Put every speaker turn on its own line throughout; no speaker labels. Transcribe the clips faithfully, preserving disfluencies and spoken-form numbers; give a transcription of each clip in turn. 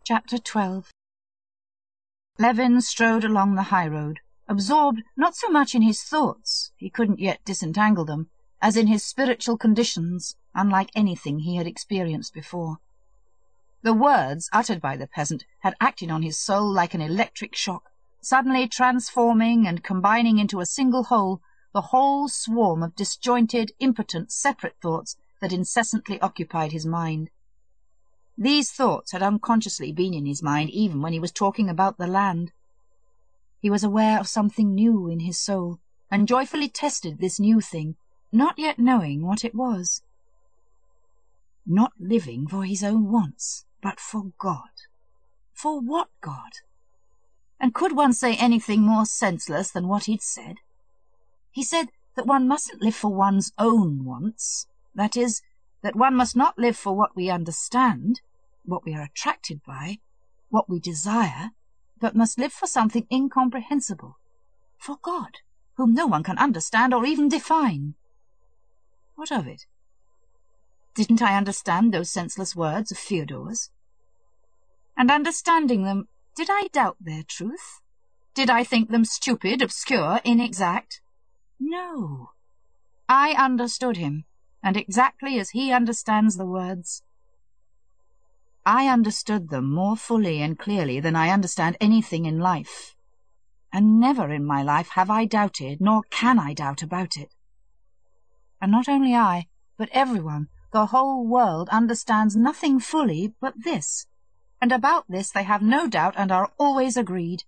Chapter twelve. Levin strode along the high road, absorbed not so much in his thoughts, he couldn't yet disentangle them, as in his spiritual conditions, unlike anything he had experienced before. The words uttered by the peasant had acted on his soul like an electric shock, suddenly transforming and combining into a single whole the whole swarm of disjointed, impotent, separate thoughts that incessantly occupied his mind. These thoughts had unconsciously been in his mind even when he was talking about the land. He was aware of something new in his soul, and joyfully tested this new thing, not yet knowing what it was. Not living for his own wants, but for God. For what God? And could one say anything more senseless than what he'd said? He said that one mustn't live for one's own wants, that is, that one must not live for what we understand, what we are attracted by, what we desire, but must live for something incomprehensible, for God, whom no one can understand or even define. What of it? Didn't I understand those senseless words of Fyodor's? And understanding them, did I doubt their truth? Did I think them stupid, obscure, inexact? No. I understood him, and exactly as he understands the words. I understood them more fully and clearly than I understand anything in life, and never in my life have I doubted, nor can I doubt about it. And not only I, but everyone, the whole world, understands nothing fully but this, and about this they have no doubt and are always agreed.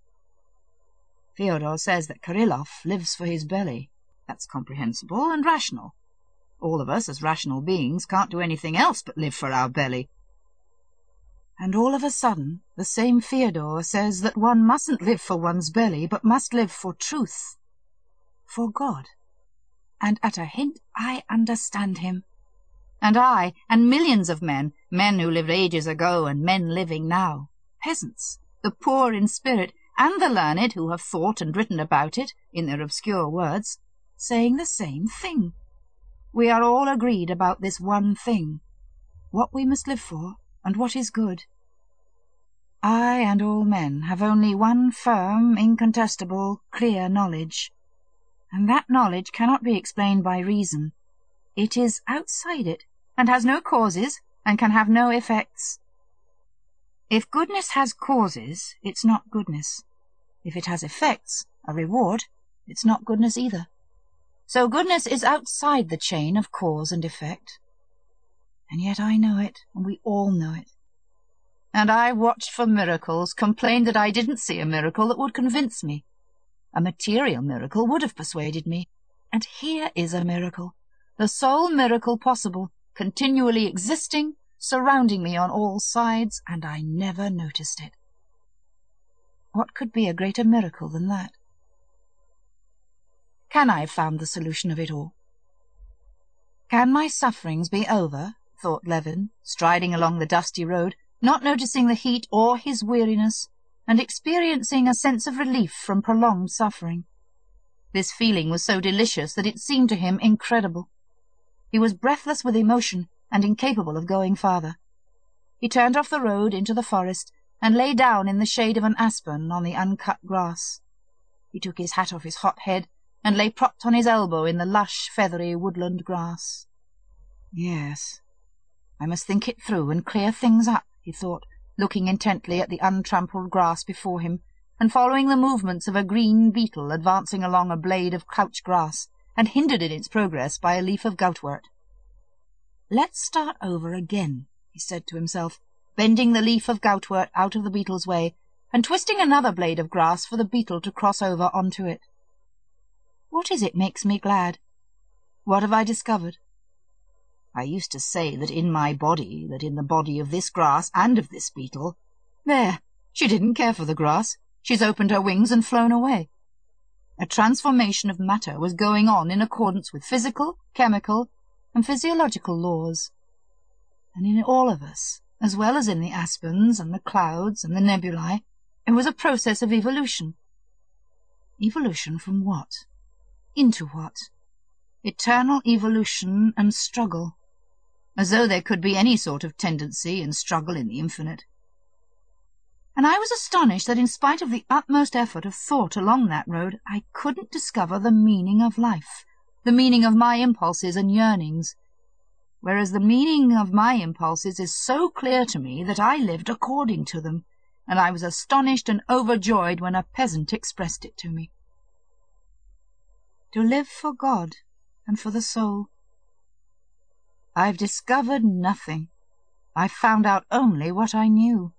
Fyodor says that Kirillov lives for his belly. That's comprehensible and rational. All of us, as rational beings, can't do anything else but live for our belly. And all of a sudden, the same Fyodor says that one mustn't live for one's belly, but must live for truth, for God. And at a hint I understand him. And I, and millions of men, men who lived ages ago and men living now, peasants, the poor in spirit, and the learned who have thought and written about it, in their obscure words, saying the same thing. We are all agreed about this one thing, what we must live for, and what is good. I and all men have only one firm, incontestable, clear knowledge, and that knowledge cannot be explained by reason. It is outside it, and has no causes, and can have no effects. If goodness has causes, it's not goodness. If it has effects, a reward, it's not goodness either. So goodness is outside the chain of cause and effect. And yet I know it, and we all know it. And I watched for miracles, complained that I didn't see a miracle that would convince me. A material miracle would have persuaded me. And here is a miracle, the sole miracle possible, continually existing, surrounding me on all sides, and I never noticed it. What could be a greater miracle than that? Can I have found the solution of it all? Can my sufferings be over, thought Levin, striding along the dusty road, not noticing the heat or his weariness, and experiencing a sense of relief from prolonged suffering. This feeling was so delicious that it seemed to him incredible. He was breathless with emotion and incapable of going farther. He turned off the road into the forest and lay down in the shade of an aspen on the uncut grass. He took his hat off his hot head and lay propped on his elbow in the lush, feathery woodland grass. Yes, I must think it through and clear things up, he thought, looking intently at the untrampled grass before him, and following the movements of a green beetle advancing along a blade of couch grass, and hindered in its progress by a leaf of goutwort. Let's start over again, he said to himself, bending the leaf of goutwort out of the beetle's way, and twisting another blade of grass for the beetle to cross over onto it. What is it makes me glad? What have I discovered? I used to say that in my body, that in the body of this grass and of this beetle— There, she didn't care for the grass. She's opened her wings and flown away. A transformation of matter was going on in accordance with physical, chemical, and physiological laws. And in all of us, as well as in the aspens and the clouds and the nebulae, it was a process of evolution. Evolution from what? Into what? Eternal evolution and struggle. As though there could be any sort of tendency and struggle in the infinite. and I was astonished that in spite of the utmost effort of thought along that road, I couldn't discover the meaning of life, the meaning of my impulses and yearnings, whereas the meaning of my impulses is so clear to me that I lived according to them, and I was astonished and overjoyed when a peasant expressed it to me. To live for God and for the soul. I've discovered nothing. I've found out only what I knew.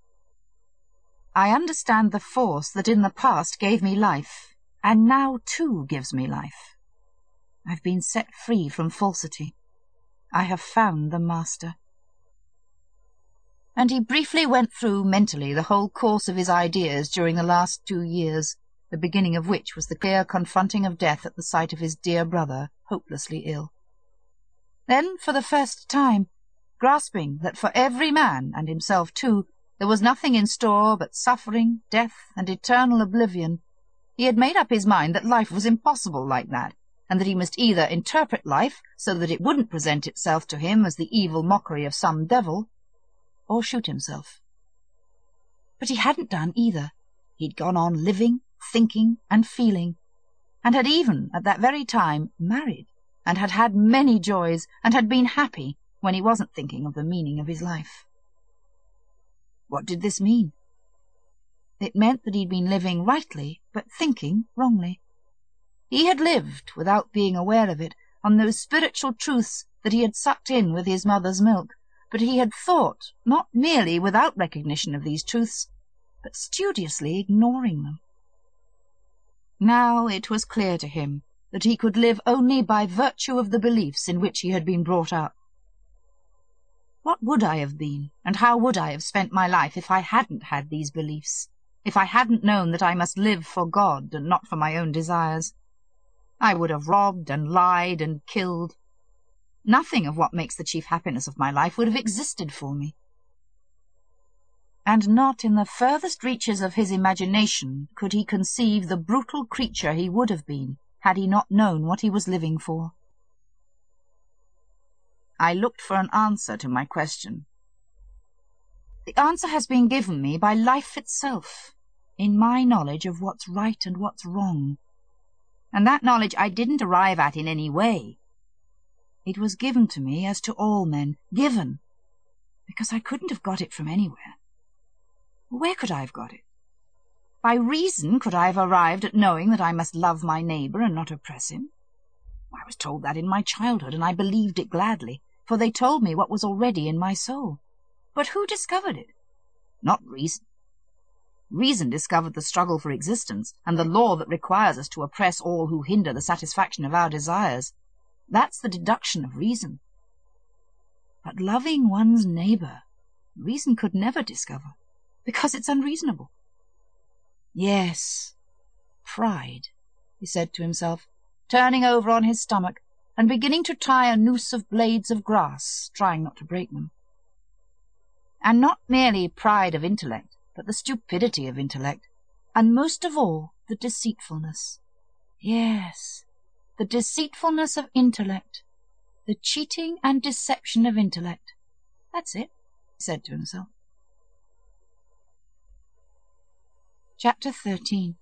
I understand the force that in the past gave me life, and now too gives me life. I've been set free from falsity. I have found the Master. And he briefly went through mentally the whole course of his ideas during the last two years, the beginning of which was the clear confronting of death at the sight of his dear brother, hopelessly ill. Then, for the first time, grasping that for every man, and himself too, there was nothing in store but suffering, death, and eternal oblivion, he had made up his mind that life was impossible like that, and that he must either interpret life so that it wouldn't present itself to him as the evil mockery of some devil, or shoot himself. But he hadn't done either. He'd gone on living, thinking, and feeling, and had even, at that very time, married, and had had many joys, and had been happy when he wasn't thinking of the meaning of his life. What did this mean? It meant that he'd been living rightly, but thinking wrongly. He had lived, without being aware of it, on those spiritual truths that he had sucked in with his mother's milk, but he had thought, not merely without recognition of these truths, but studiously ignoring them. Now it was clear to him that he could live only by virtue of the beliefs in which he had been brought up. What would I have been, and how would I have spent my life if I hadn't had these beliefs, if I hadn't known that I must live for God and not for my own desires? I would have robbed and lied and killed. Nothing of what makes the chief happiness of my life would have existed for me. And not in the furthest reaches of his imagination could he conceive the brutal creature he would have been had he not known what he was living for. I looked for an answer to my question. The answer has been given me by life itself, in my knowledge of what's right and what's wrong. And that knowledge I didn't arrive at in any way. It was given to me as to all men, given, because I couldn't have got it from anywhere. Where could I have got it? By reason could I have arrived at knowing that I must love my neighbour and not oppress him? I was told that in my childhood, and I believed it gladly, for they told me what was already in my soul. But who discovered it? Not reason. Reason discovered the struggle for existence, and the law that requires us to oppress all who hinder the satisfaction of our desires. That's the deduction of reason. But loving one's neighbour, reason could never discover, because it's unreasonable. Yes, pride, he said to himself, turning over on his stomach and beginning to tie a noose of blades of grass, trying not to break them. And not merely pride of intellect, but the stupidity of intellect, and most of all the deceitfulness. Yes, the deceitfulness of intellect, the cheating and deception of intellect. That's it, he said to himself. Chapter thirteen.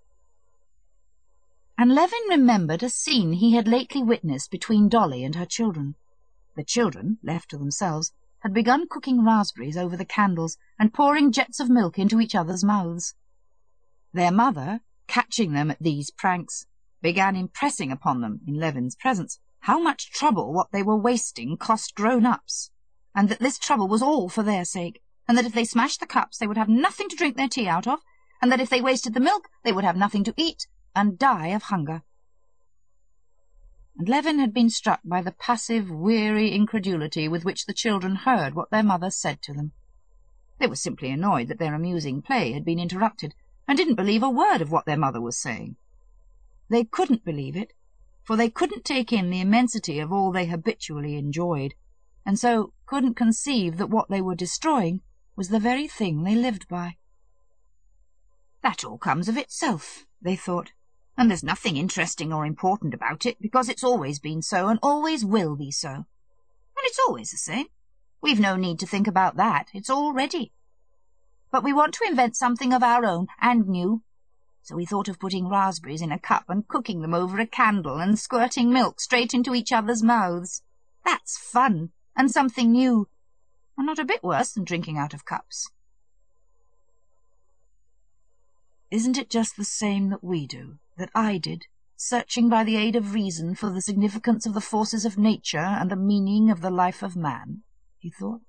And Levin remembered a scene he had lately witnessed between Dolly and her children. The children, left to themselves, had begun cooking raspberries over the candles and pouring jets of milk into each other's mouths. Their mother, catching them at these pranks, began impressing upon them, in Levin's presence, how much trouble what they were wasting cost grown-ups, and that this trouble was all for their sake, and that if they smashed the cups they would have nothing to drink their tea out of, and that if they wasted the milk they would have nothing to eat, and die of hunger. And Levin had been struck by the passive, weary incredulity with which the children heard what their mother said to them. They were simply annoyed that their amusing play had been interrupted, and didn't believe a word of what their mother was saying. They couldn't believe it, for they couldn't take in the immensity of all they habitually enjoyed, and so couldn't conceive that what they were destroying was the very thing they lived by. That all comes of itself, they thought, and there's nothing interesting or important about it, because it's always been so and always will be so. And it's always the same. We've no need to think about that. It's all ready. but we want to invent something of our own and new. So we thought of putting raspberries in a cup and cooking them over a candle and squirting milk straight into each other's mouths. That's fun, and something new, and not a bit worse than drinking out of cups.
Isn't it just the same that we do, that I did, searching by the aid of reason for the significance of the forces of nature and the meaning of the life of man? He thought.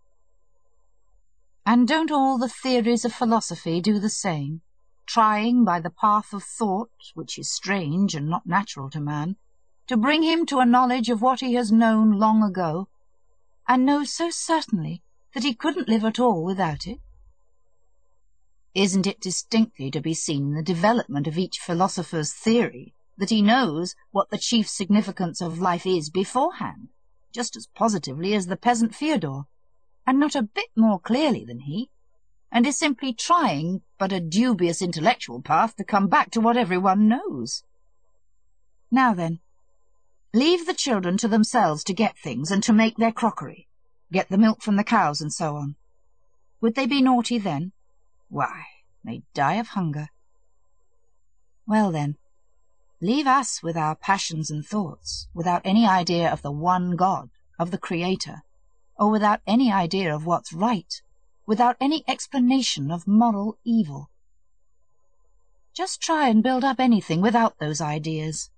And don't all the theories of philosophy do the same, trying by the path of thought, which is strange and not natural to man, to bring him to a knowledge of what he has known long ago, and knows so certainly that he couldn't live at all without it? Isn't it distinctly to be seen in the development of each philosopher's theory that he knows what the chief significance of life is beforehand, just as positively as the peasant Fyodor, and not a bit more clearly than he, and is simply trying but a dubious intellectual path to come back to what everyone knows? Now then, leave the children to themselves to get things and to make their crockery, get the milk from the cows and so on. Would they be naughty then? Why, they'd die of hunger. Well then, leave us with our passions and thoughts, without any idea of the one God, of the Creator, or without any idea of what's right, without any explanation of moral evil. Just try and build up anything without those ideas.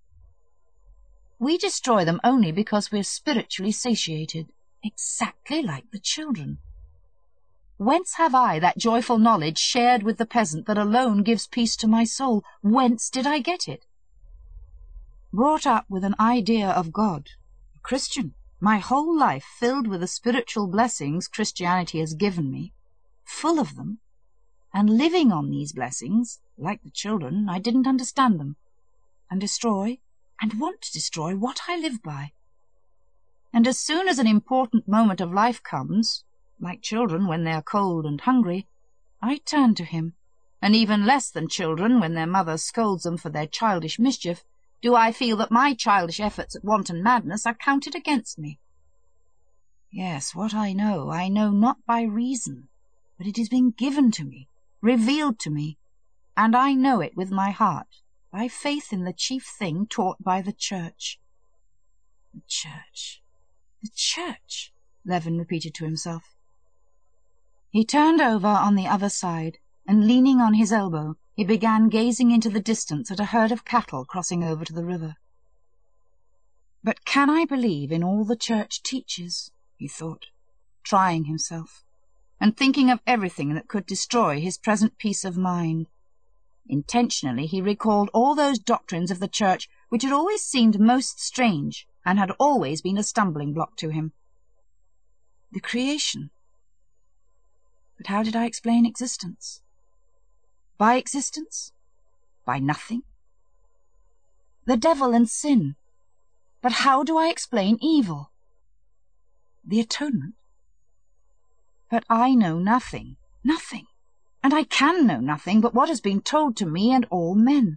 We destroy them only because we're spiritually satiated, exactly like the children. Whence have I that joyful knowledge shared with the peasant that alone gives peace to my soul? Whence did I get it? Brought up with an idea of God, a Christian, my whole life filled with the spiritual blessings Christianity has given me, full of them, and living on these blessings, like the children, I didn't understand them, and destroy, and want to destroy, what I live by. And as soon as an important moment of life comes, like children when they are cold and hungry, I turn to him, and even less than children when their mother scolds them for their childish mischief, do I feel that my childish efforts at wanton madness are counted against me. Yes, what I know, I know not by reason, but it has been given to me, revealed to me, and I know it with my heart, by faith in the chief thing taught by the Church. The Church, the Church, Levin repeated to himself. He turned over on the other side, and leaning on his elbow, he began gazing into the distance at a herd of cattle crossing over to the river. But can I believe in all the Church teaches? He thought, trying himself, and thinking of everything that could destroy his present peace of mind. Intentionally he recalled all those doctrines of the Church which had always seemed most strange and had always been a stumbling block to him. The creation. But how did I explain existence? By existence? By nothing? The devil and sin. But how do I explain evil? The atonement. But I know nothing, nothing, and I can know nothing but what has been told to me and all men.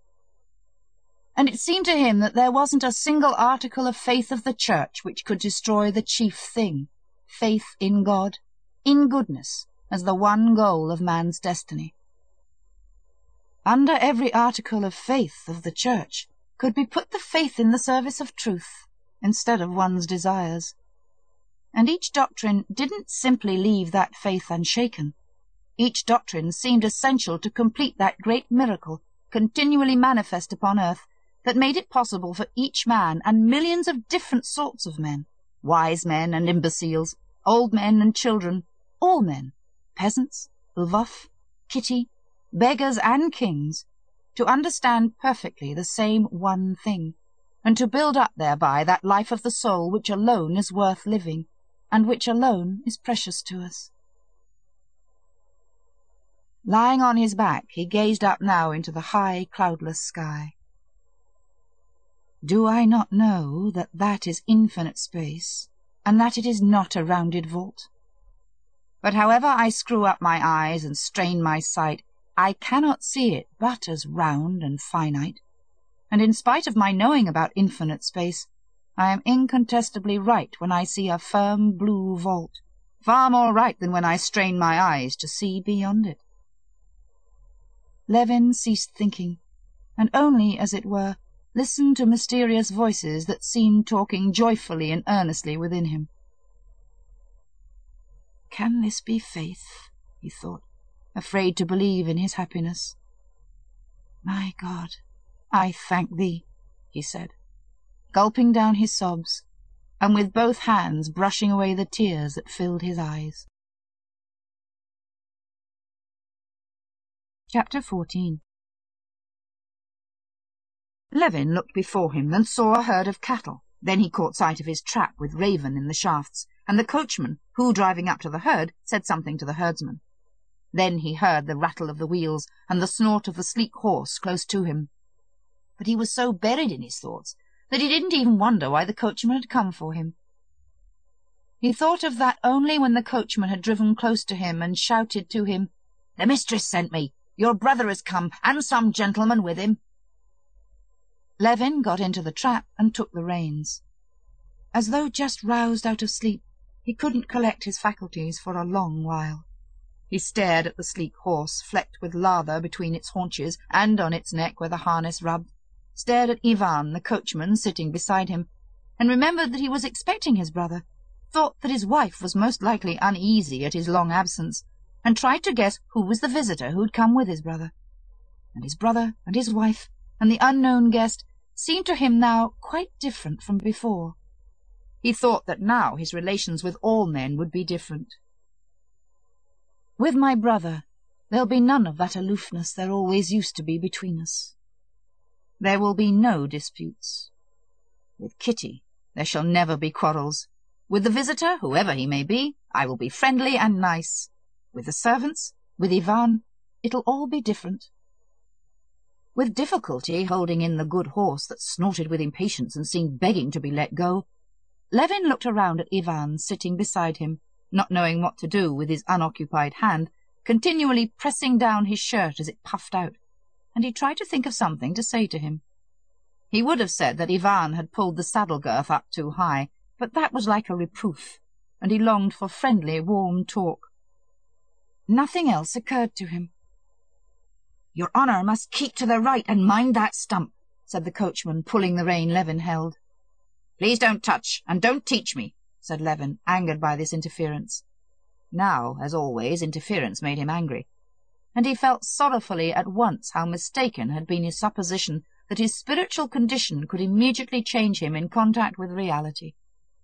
And it seemed to him that there wasn't a single article of faith of the Church which could destroy the chief thing, faith in God, in goodness, as the one goal of man's destiny. Under every article of faith of the Church could be put the faith in the service of truth, instead of one's desires. And each doctrine didn't simply leave that faith unshaken. Each doctrine seemed essential to complete that great miracle, continually manifest upon earth, that made it possible for each man and millions of different sorts of men, wise men and imbeciles, old men and children, all men, peasants, Lvov, Kitty, beggars and kings, to understand perfectly the same one thing, and to build up thereby that life of the soul which alone is worth living, and which alone is precious to us. Lying on his back, he gazed up now into the high, cloudless sky. Do I not know that that is infinite space, and that it is not a rounded vault? But however I screw up my eyes and strain my sight, I cannot see it but as round and finite, and in spite of my knowing about infinite space, I am incontestably right when I see a firm blue vault, far more right than when I strain my eyes to see beyond it." Levin ceased thinking, and only, as it were, listened to mysterious voices that seemed talking joyfully and earnestly within him. "Can this be faith?" he thought, afraid to believe in his happiness. "My God, I thank thee," he said, gulping down his sobs, and with both hands brushing away the tears that filled his eyes. Chapter fourteen. Levin looked before him and saw a herd of cattle. Then he caught sight of his trap with Raven in the shafts, and the coachman, who, driving up to the herd, said something to the herdsman. Then he heard the rattle of the wheels and the snort of the sleek horse close to him. But he was so buried in his thoughts that he didn't even wonder why the coachman had come for him. He thought of that only when the coachman had driven close to him and shouted to him, "The mistress sent me. Your brother has come, and some gentleman with him." Levin got into the trap and took the reins. As though just roused out of sleep, he couldn't collect his faculties for a long while. He stared at the sleek horse, flecked with lather between its haunches and on its neck where the harness rubbed, stared at Ivan, the coachman, sitting beside him, and remembered that he was expecting his brother, thought that his wife was most likely uneasy at his long absence, and tried to guess who was the visitor who had come with his brother. And his brother and his wife and the unknown guest seemed to him now quite different from before. He thought that now his relations with all men would be different. "With my brother, there'll be none of that aloofness there always used to be between us. There will be no disputes. With Kitty, there shall never be quarrels. With the visitor, whoever he may be, I will be friendly and nice. With the servants, with Ivan, it'll all be different." With difficulty holding in the good horse that snorted with impatience and seemed begging to be let go, Levin looked around at Ivan sitting beside him, not knowing what to do with his unoccupied hand, continually pressing down his shirt as it puffed out, and he tried to think of something to say to him. He would have said that Ivan had pulled the saddle-girth up too high, but that was like a reproof, and he longed for friendly, warm talk. Nothing else occurred to him. "Your honour must keep to the right and mind that stump," said the coachman, pulling the rein Levin held. "Please don't touch, and don't teach me," said Levin, angered by this interference. Now, as always, interference made him angry, and he felt sorrowfully at once how mistaken had been his supposition that his spiritual condition could immediately change him in contact with reality.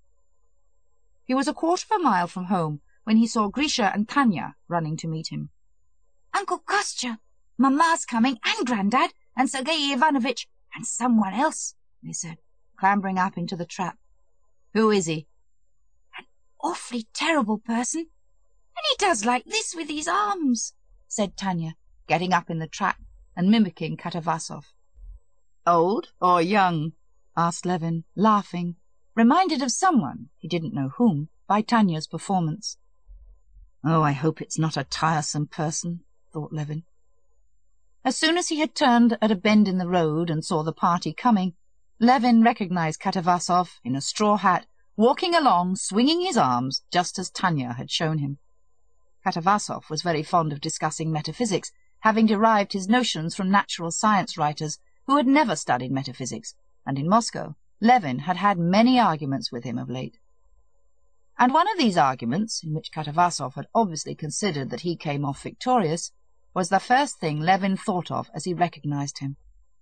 He was a quarter of a mile from home when he saw Grisha and Tanya running to meet him. "Uncle Kostya, Mamma's coming, and Grandad, and Sergei Ivanovitch, and someone else," they said, clambering up into the trap. "Who is he?" "An awfully terrible person, and he does like this with his arms," said Tanya, getting up in the trap and mimicking Katavasov. "Old or young?" asked Levin, laughing, reminded of someone, he didn't know whom, by Tanya's performance. "Oh, I hope it's not a tiresome person," thought Levin. As soon as he had turned at a bend in the road and saw the party coming, Levin recognized Katavasov in a straw hat, walking along, swinging his arms, just as Tanya had shown him. Katavasov was very fond of discussing metaphysics, having derived his notions from natural science writers who had never studied metaphysics, and in Moscow Levin had had many arguments with him of late. And one of these arguments, in which Katavasov had obviously considered that he came off victorious, was the first thing Levin thought of as he recognized him.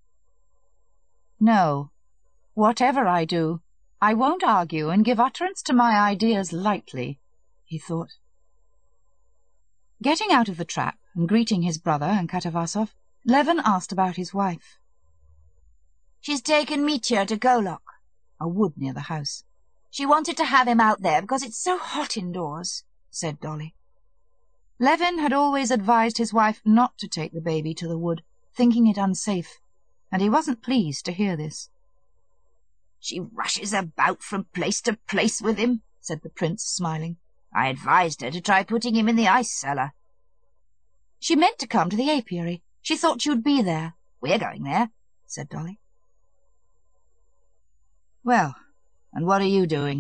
"No, whatever I do, I won't argue and give utterance to my ideas lightly," he thought. Getting out of the trap and greeting his brother and Katavasov, Levin asked about his wife. "She's taken Mitya to Golok," a wood near the house. "She wanted to have him out there because it's so hot indoors," said Dolly. Levin had always advised his wife not to take the baby to the wood, thinking it unsafe, and he wasn't pleased to hear this. "She rushes about from place to place with him," said the prince, smiling. "I advised her to try putting him in the ice cellar." "She meant to come to the apiary. She thought you'd be there." "We're going there," said Dolly. "Well, and what are you doing?"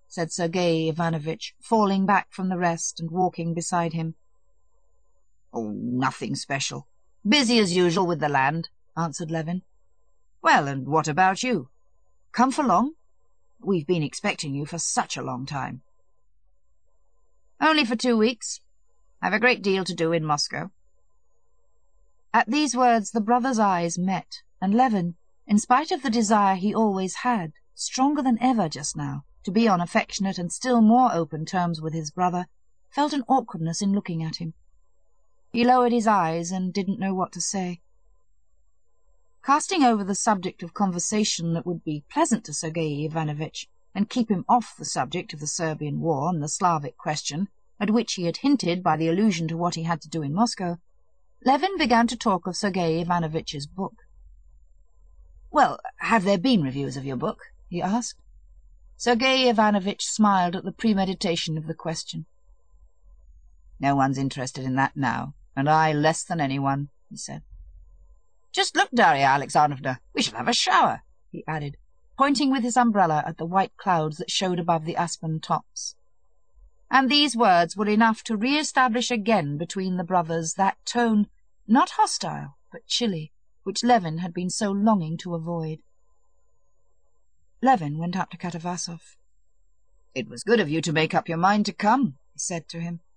said Sergei Ivanovitch, falling back from the rest and walking beside him. "Oh, nothing special. Busy as usual with the land," answered Levin. "Well, and what about you? Come for long? We've been expecting you for such a long time." "Only for two weeks. I've a great deal to do in Moscow." At these words the brothers' eyes met, and Levin, in spite of the desire he always had, stronger than ever just now, to be on affectionate and still more open terms with his brother, felt an awkwardness in looking at him. He lowered his eyes and didn't know what to say. Casting over the subject of conversation that would be pleasant to Sergei Ivanovitch, and keep him off the subject of the Serbian war and the Slavic question, at which he had hinted by the allusion to what he had to do in Moscow, Levin began to talk of Sergei Ivanovitch's book. "Well, have there been reviews of your book?" he asked. Sergei Ivanovitch smiled at the premeditation of the question. "No one's interested in that now, and I less than anyone," he said. "Just look, Darya Alexandrovna, we shall have a shower," he added, pointing with his umbrella at the white clouds that showed above the aspen tops. And these words were enough to re-establish again between the brothers that tone, not hostile, but chilly, which Levin had been so longing to avoid. Levin went up to Katavasov. "It was good of you to make up your mind to come," he said to him.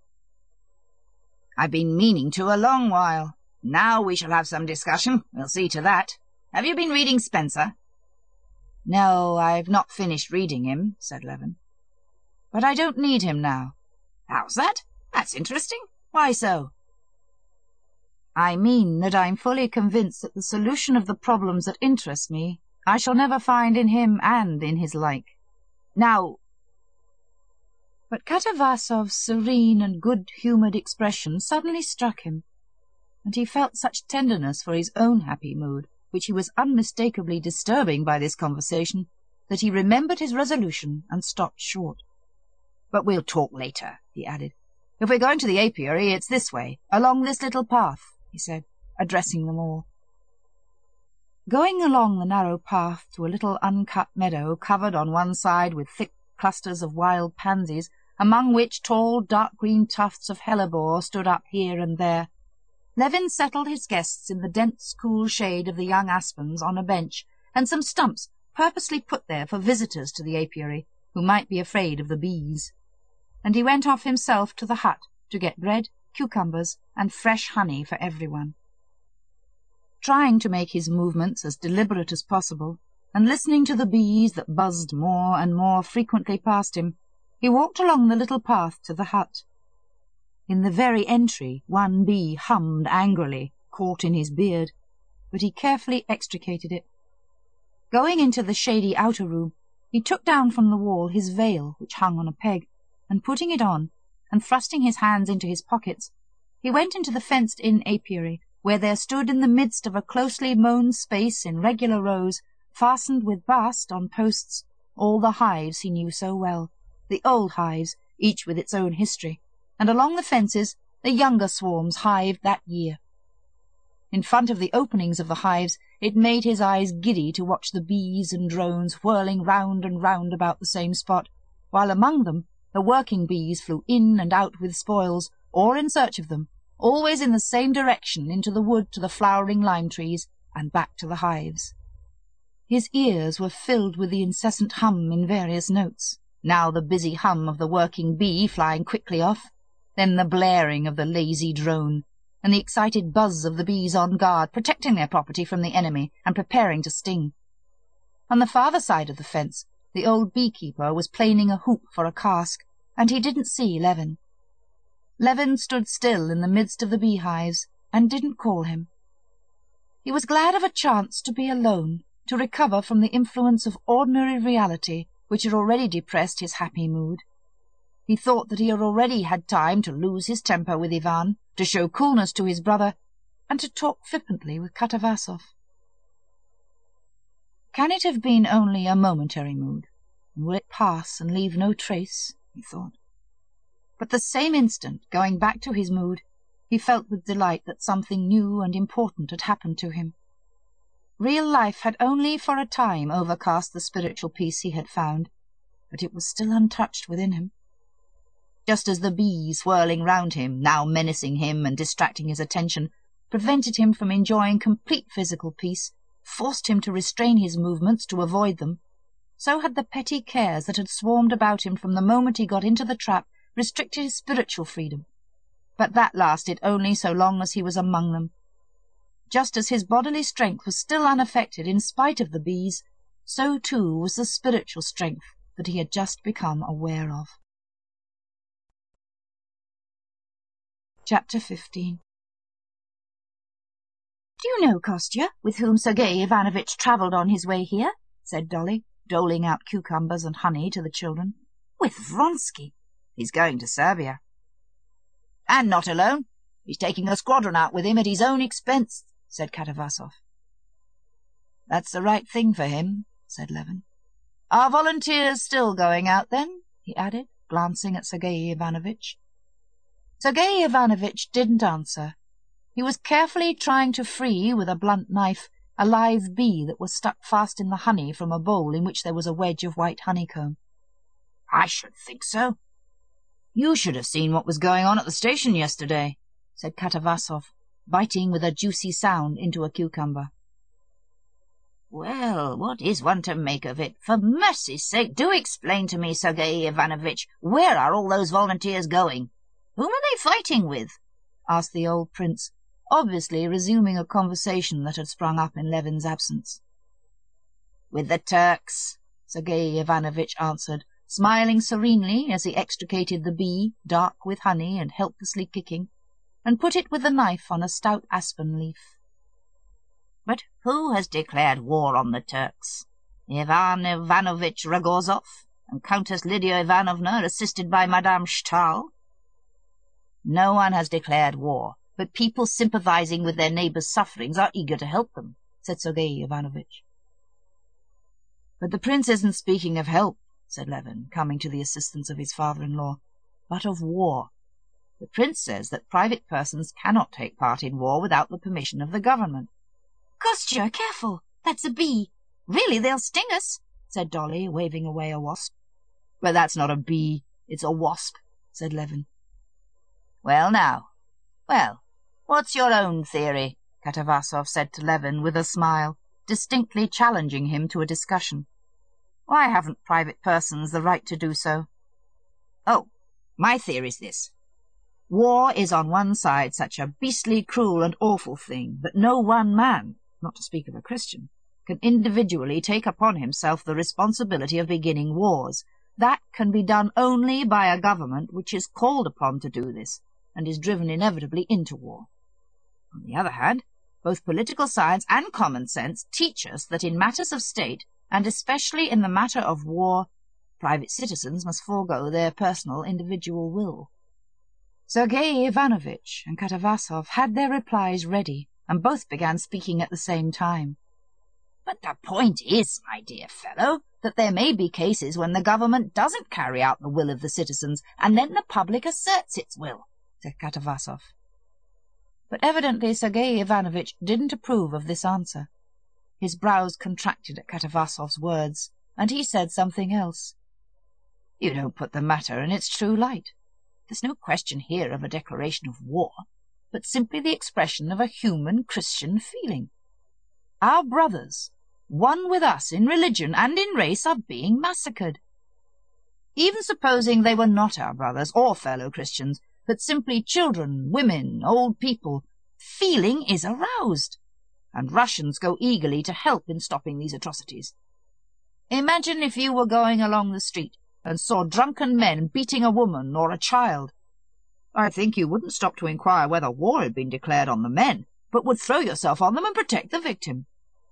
"I've been meaning to a long while. Now we shall have some discussion, we'll see to that. Have you been reading Spencer?" "No, I've not finished reading him," said Levin. "But I don't need him now." "How's that? That's interesting. Why so?" "I mean that I'm fully convinced that the solution of the problems that interest me I shall never find in him and in his like. Now—" But Katavasov's serene and good-humoured expression suddenly struck him, and he felt such tenderness for his own happy mood, which he was unmistakably disturbing by this conversation, that he remembered his resolution and stopped short. "But we'll talk later," he added. "If we're going to the apiary, it's this way, along this little path," he said, addressing them all. Going along the narrow path to a little uncut meadow covered on one side with thick clusters of wild pansies, among which tall dark-green tufts of hellebore stood up here and there, Levin settled his guests in the dense, cool shade of the young aspens on a bench and some stumps purposely put there for visitors to the apiary who might be afraid of the bees, and he went off himself to the hut to get bread, cucumbers, and fresh honey for everyone. Trying to make his movements as deliberate as possible, and listening to the bees that buzzed more and more frequently past him, he walked along the little path to the hut. In the very entry one bee hummed angrily, caught in his beard, but he carefully extricated it. Going into the shady outer room, he took down from the wall his veil, which hung on a peg, and putting it on, and thrusting his hands into his pockets, he went into the fenced-in apiary, where there stood in the midst of a closely mown space in regular rows, fastened with bast on posts, all the hives he knew so well, the old hives, each with its own history, and along the fences the younger swarms hived that year. In front of the openings of the hives it made his eyes giddy to watch the bees and drones whirling round and round about the same spot, while among them the working bees flew in and out with spoils, or in search of them, always in the same direction into the wood to the flowering lime trees, and back to the hives. His ears were filled with the incessant hum in various notes, now the busy hum of the working bee flying quickly off, then the blaring of the lazy drone, and the excited buzz of the bees on guard, protecting their property from the enemy and preparing to sting. On the farther side of the fence, the old beekeeper was planing a hoop for a cask, and he didn't see Levin. Levin stood still in the midst of the beehives, and didn't call him. He was glad of a chance to be alone, to recover from the influence of ordinary reality, which had already depressed his happy mood. He thought that he had already had time to lose his temper with Ivan, to show coolness to his brother, and to talk flippantly with Katavasov. Can it have been only a momentary mood, and will it pass and leave no trace? He thought. But the same instant, going back to his mood, he felt with delight that something new and important had happened to him. Real life had only for a time overcast the spiritual peace he had found,
but it was still untouched within him. Just as the bees whirling round him, now menacing him and distracting his attention, prevented him from enjoying complete physical peace, forced him to restrain his movements to avoid them, so had the petty cares that had swarmed about him from the moment he got into the trap restricted his spiritual freedom. But that lasted only so long as he was among them. Just as his bodily strength was still unaffected in spite of the bees, so too was the spiritual strength that he had just become aware of. Chapter fifteen. "Do you know, Kostya, with whom Sergei Ivanovitch travelled on his way here?" said Dolly, doling out cucumbers and honey to the children. "With Vronsky."
"He's going to Serbia." "And not alone. He's taking a squadron out with him at his own expense," said Katavasov. "That's the right thing for him," said Levin. "Are volunteers still going out, then?" he added, glancing at Sergei Ivanovitch. Sergei Ivanovitch didn't answer. He was carefully trying to free, with a blunt knife, a live bee that was stuck fast in the honey from a bowl in which there was a wedge of white honeycomb. "I should think so. You should have seen what was going on at the station yesterday," said Katavasov, biting with a juicy sound into a cucumber. "Well, what is one to make of it? For mercy's sake, do explain to me, Sergei Ivanovitch, where are all those volunteers going? Whom are they fighting with?" asked the old prince, obviously resuming a conversation that had sprung up in Levin's absence. "With the Turks," Sergei Ivanovitch answered, smiling serenely as he extricated the bee, dark with honey and helplessly kicking, and put it with the knife on a stout aspen leaf. "But who has declared war on the Turks? Ivan Ivanovitch Rogozov and Countess Lydia Ivanovna, assisted by Madame Stahl?" "No one has declared war, but people sympathizing with their neighbors' sufferings are eager to help them," said Sergei Ivanovitch. "But the prince isn't speaking of help," said Levin, coming to the assistance of his father-in-law, "but of war. The prince says that private persons cannot take part in war without the permission of the government."
"Kostya, careful! That's a bee! Really, they'll sting us," said Dolly, waving away a wasp.
"But that's not a bee, it's a wasp," said Levin. "Well now, well, what's your own theory?" Katavasov said to Levin with a smile, distinctly challenging him to a discussion. "Why haven't private persons the right to do so?" "Oh, my theory's this. War is on one side such a beastly, cruel and awful thing that no one man, not to speak of a Christian, can individually take upon himself the responsibility of beginning wars. That can be done only by a government which is called upon to do this, and is driven inevitably into war. On the other hand, both political science and common sense teach us that in matters of state, and especially in the matter of war, private citizens must forego their personal individual will." Sergei Ivanovitch and Katavasov had their replies ready, and both began speaking at the same time. "But the point is, my dear fellow, that there may be cases when the government doesn't carry out the will of the citizens, and then the public asserts its will," said Katavasov. But evidently Sergei Ivanovitch didn't approve of this answer. His brows contracted at Katavasov's words, and he said something else. "You don't put the matter in its true light. There's no question here of a declaration of war, but simply the expression of a human Christian feeling. Our brothers, one with us in religion and in race, are being massacred. Even supposing they were not our brothers or fellow Christians, but simply children, women, old people, feeling is aroused, and Russians go eagerly to help in stopping these atrocities. Imagine if you were going along the street and saw drunken men beating a woman or a child. I think you wouldn't stop to inquire whether war had been declared on the men, but would throw yourself on them and protect the victim."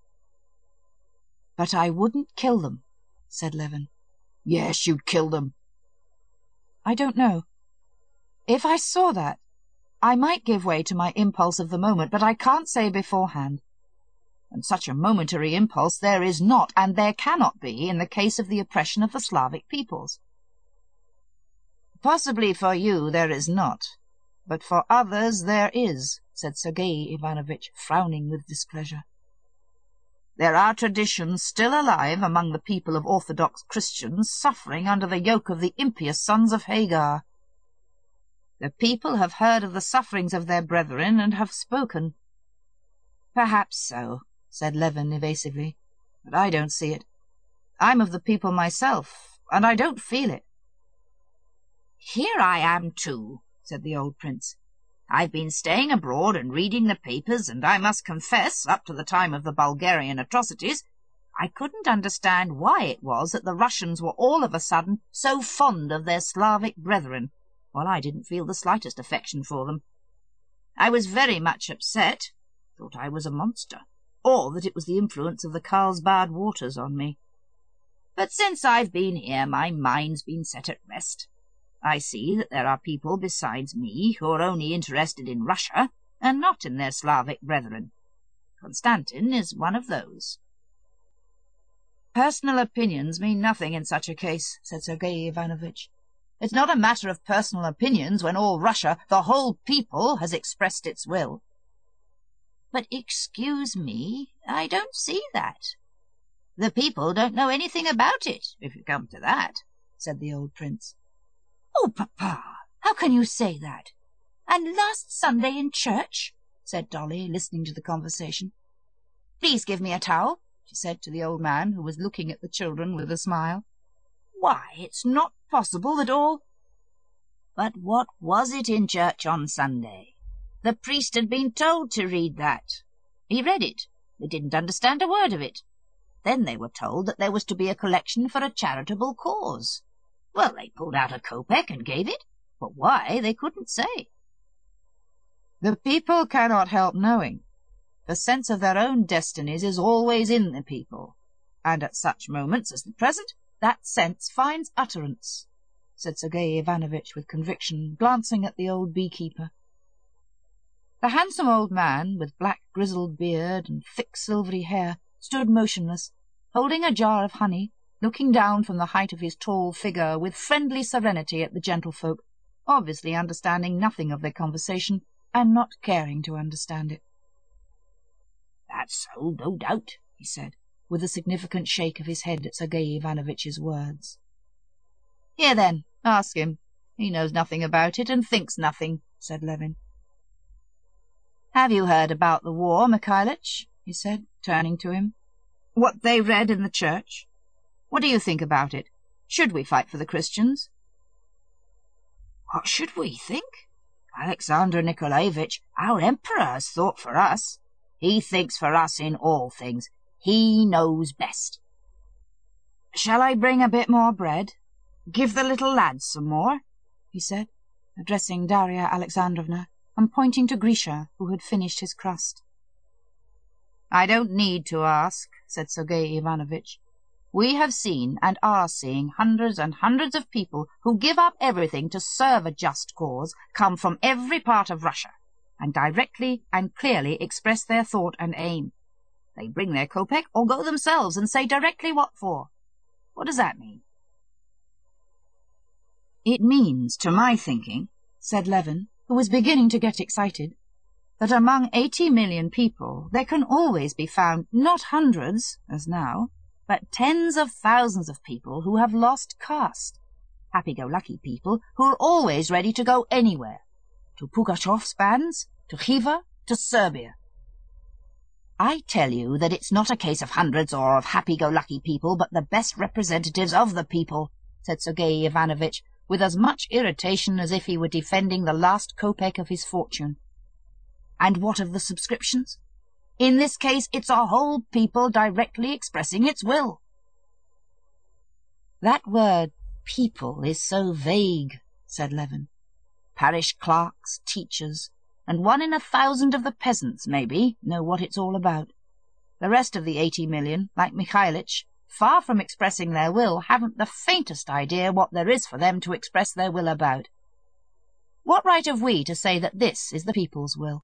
"But I wouldn't kill them," said Levin. "Yes, you'd kill them." "I don't know. If I saw that, I might give way to my impulse of the moment, but I can't say beforehand. And such a momentary impulse there is not, and there cannot be, in the case of the oppression of the Slavic peoples." "Possibly for you there is not, but for others there is," said Sergei Ivanovitch, frowning with displeasure. There are traditions still alive among the people of Orthodox Christians suffering under the yoke of the impious sons of Hagar. The people have heard of the sufferings of their brethren and have spoken. Perhaps so, said Levin evasively, but I don't see it. I'm of the people myself, and I don't feel it. Here I am too, said the old prince. I've been staying abroad and reading the papers, and I must confess, up to the time of the Bulgarian atrocities, I couldn't understand why it was that the Russians were all of a sudden so fond of their Slavic brethren, while I didn't feel the slightest affection for them. I was very much upset, thought I was a monster, or that it was the influence of the Carlsbad waters on me. But since I've been here, my mind's been set at rest. I see that there are people besides me who are only interested in Russia and not in their Slavic brethren. Konstantin is one of those. Personal opinions mean nothing in such a case, said Sergei Ivanovitch. It's not a matter of personal opinions when all Russia, the whole people, has expressed its will. But excuse me, I don't see that. The people don't know anything about it, if you come to that, said the old prince. Oh, Papa, how can you say that? And last Sunday in church, said Dolly, listening to the conversation. Please give me a towel, she said to the old man, who was looking at the children with a smile. Why, it's not possible that all... But what was it in church on Sunday? The priest had been told to read that. He read it. They didn't understand a word of it. Then they were told that there was to be a collection for a charitable cause. Well, they pulled out a kopeck and gave it, but why they couldn't say. The people cannot help knowing. The sense of their own destinies is always in the people, and at such moments as the present, that sense finds utterance, said Sergei Ivanovitch with conviction, glancing at the old beekeeper. The handsome old man, with black grizzled beard and thick silvery hair, stood motionless, holding a jar of honey, looking down from the height of his tall figure with friendly serenity at the gentlefolk, obviously understanding nothing of their conversation, and not caring to understand it. That's so, no doubt, he said, with a significant shake of his head at Sergei Ivanovitch's words. Here, then, ask him. He knows nothing about it and thinks nothing, said Levin. Have you heard about the war, Mikhailich? He said, turning to him. What they read in the church? What do you think about it? Should we fight for the Christians? What should we think? Alexander Nikolaevich, our emperor, has thought for us. He thinks for us in all things. He knows best. Shall I bring a bit more bread? Give the little lads some more, he said, addressing Darya Alexandrovna, and pointing to Grisha, who had finished his crust. I don't need to ask, said Sergei Ivanovitch. We have seen and are seeing hundreds and hundreds of people who give up everything to serve a just cause come from every part of Russia, and directly and clearly express their thought and aim. They bring their kopeck or go themselves and say directly what for. What does that mean? It means, to my thinking, said Levin, who was beginning to get excited, that among eighty million people there can always be found not hundreds, as now, but tens of thousands of people who have lost caste, happy-go-lucky people who are always ready to go anywhere, to Pugachev's bands, to Khiva, to Serbia. I tell you that it's not a case of hundreds or of happy-go-lucky people, but the best representatives of the people, said Sergei Ivanovitch, with as much irritation as if he were defending the last kopeck of his fortune. And what of the subscriptions? In this case, it's a whole people directly expressing its will. That word, people, is so vague, said Levin. Parish clerks, teachers, and one in a thousand of the peasants, maybe, know what it's all about. The rest of the eighty million, like Mikhailich, far from expressing their will, haven't the faintest idea what there is for them to express their will about. What right have we to say that this is the people's will?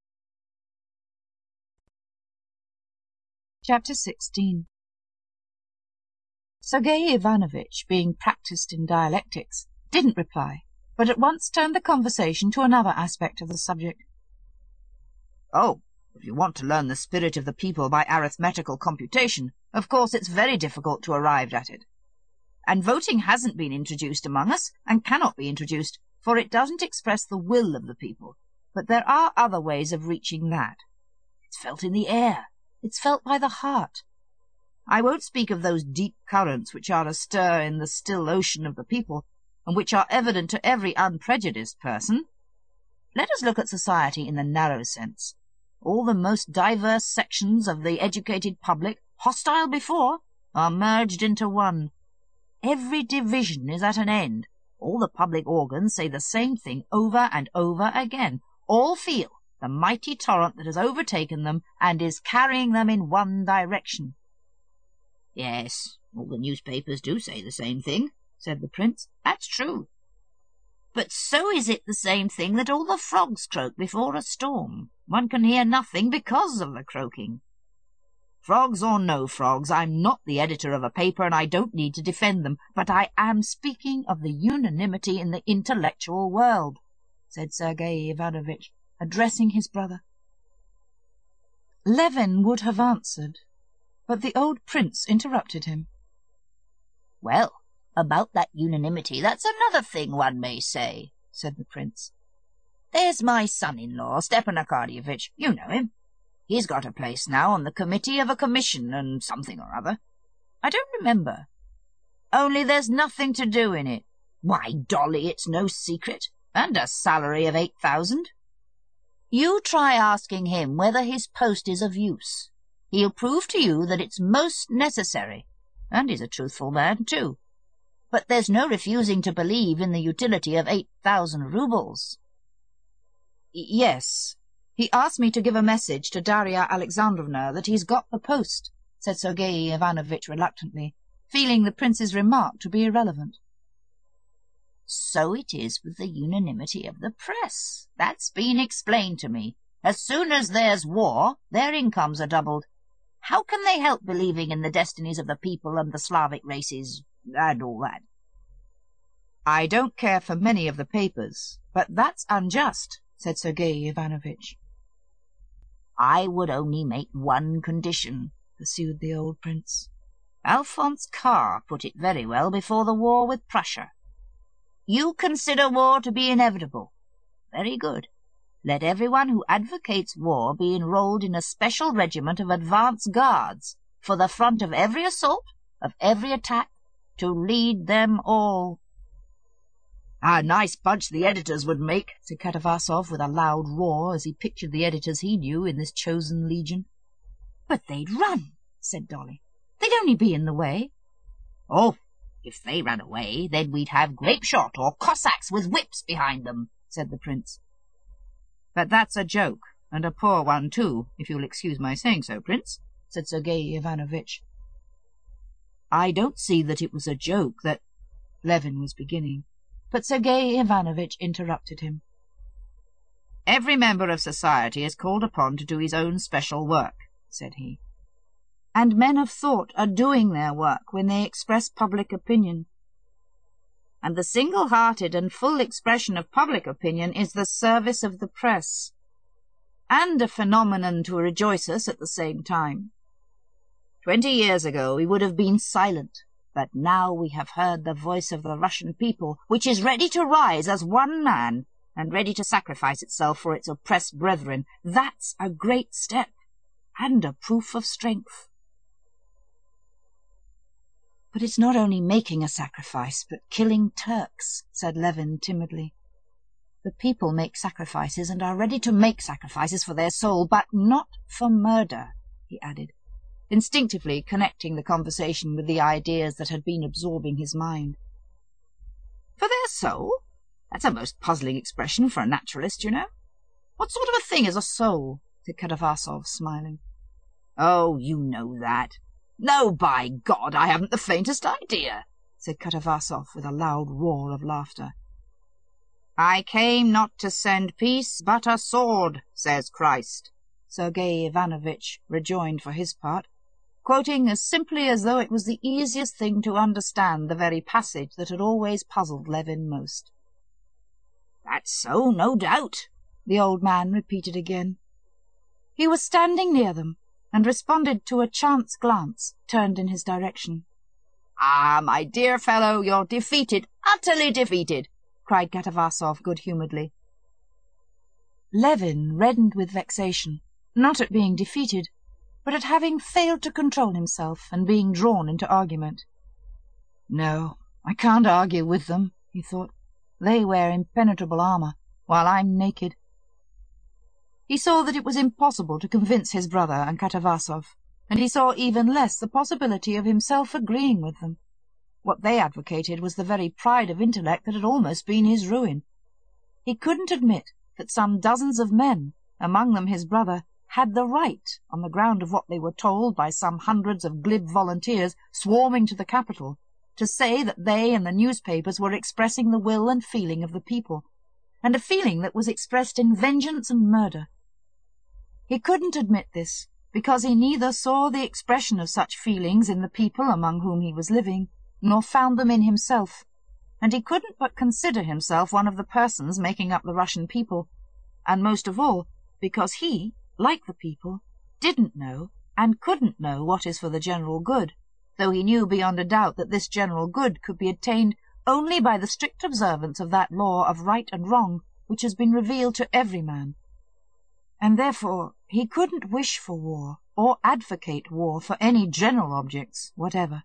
Chapter sixteen. Sergei Ivanovitch, being practised in dialectics, didn't reply, but at once turned the conversation to another aspect of the subject. Oh, If you want to learn the spirit of the people by arithmetical computation, of course it's very difficult to arrive at it. And voting hasn't been introduced among us, and cannot be introduced, for it doesn't express the will of the people. But there are other ways of reaching that. It's felt in the air. It's felt by the heart. I won't speak of those deep currents which are astir in the still ocean of the people, and which are evident to every unprejudiced person. Let us look at society in the narrow sense. All the most diverse sections of the educated public, hostile before, are merged into one. Every division is at an end. All the public organs say the same thing over and over again. All feel the mighty torrent that has overtaken them and is carrying them in one direction. Yes, all the newspapers do say the same thing, said the prince. That's true. But so is it the same thing that all the frogs croak before a storm. One can hear nothing because of the croaking. Frogs or no frogs, I'm not the editor of a paper and I don't need to defend them, but I am speaking of the unanimity in the intellectual world, said Sergei Ivanovitch, addressing his brother. Levin would have answered, but the old prince interrupted him. Well, about that unanimity, that's another thing one may say, said the prince. There's my son-in-law, Stepan Arkadyevitch. You know him. He's got a place now on the committee of a commission and something or other. I don't remember. Only there's nothing to do in it. Why, Dolly, it's no secret. And a salary of eight thousand. You try asking him whether his post is of use. He'll prove to you that it's most necessary, and he's a truthful man, too. But there's no refusing to believe in the utility of eight thousand roubles. Yes, he asked me to give a message to Darya Alexandrovna that he's got the post, said Sergei Ivanovitch reluctantly, feeling the prince's remark to be irrelevant. So it is with the unanimity of the press. That's been explained to me. As soon as there's war, their incomes are doubled. How can they help believing in the destinies of the people and the Slavic races, and all that? I don't care for many of the papers, but that's unjust, said Sergei Ivanovitch. I would only make one condition, pursued the old prince. Alphonse Karr put it very well before the war with Prussia. You consider war to be inevitable. Very good. Let everyone who advocates war be enrolled in a special regiment of advance guards for the front of every assault, of every attack, to lead them all. A nice bunch the editors would make, said Katavasov with a loud roar as he pictured the editors he knew in this chosen legion. But they'd run, said Dolly. They'd only be in the way. Oh, if they ran away, then we'd have grape-shot or Cossacks with whips behind them, said the prince. But that's a joke, and a poor one, too, if you'll excuse my saying so, Prince, said Sergei Ivanovitch. I don't see that it was a joke that... Levin was beginning, but Sergei Ivanovitch interrupted him. Every member of society is called upon to do his own special work, said he. And men of thought are doing their work when they express public opinion. And the single-hearted and full expression of public opinion is the service of the press, and a phenomenon to rejoice us at the same time. Twenty years ago we would have been silent, but now we have heard the voice of the Russian people, which is ready to rise as one man, and ready to sacrifice itself for its oppressed brethren. That's a great step, and a proof of strength. But it's not only making a sacrifice, but killing Turks, said Levin timidly. The people make sacrifices and are ready to make sacrifices for their soul, but not for murder, he added, instinctively connecting the conversation with the ideas that had been absorbing his mind. For their soul? That's a most puzzling expression for a naturalist, you know. What sort of a thing is a soul? Said Katavasov, smiling. Oh, you know that. No, by God, I haven't the faintest idea, said Katavasov with a loud roar of laughter. I came not to send peace, but a sword, says Christ, Sergei Ivanovitch rejoined for his part, quoting as simply as though it was the easiest thing to understand the very passage that had always puzzled Levin most. That's so, no doubt, the old man repeated again.
He was standing near them, and responded to a chance glance turned in his direction.
"Ah, my dear fellow, you're defeated, utterly defeated," cried Katavasov good-humouredly.
Levin reddened with vexation, not at being defeated, but at having failed to control himself and being drawn into argument.
"No, I can't argue with them," he thought.
"They wear impenetrable armour, while I'm naked." He saw that it was impossible to convince his brother and Katavasov, and he saw even less the possibility of himself agreeing with them. What they advocated was the very pride of intellect that had almost been his ruin. He couldn't admit that some dozens of men, among them his brother, had the right, on the ground of what they were told by some hundreds of glib volunteers swarming to the capital, to say that they and the newspapers were expressing the will and feeling of the people, and a feeling that was expressed in vengeance and murder. He couldn't admit this, because he neither saw the expression of such feelings in the people among whom he was living, nor found them in himself, and he couldn't but consider himself one of the persons making up the Russian people, and most of all because he, like the people, didn't know and couldn't know what is for the general good, though he knew beyond a doubt that this general good could be attained only by the strict observance of that law of right and wrong which has been revealed to every man. And therefore he couldn't wish for war, or advocate war for any general objects whatever.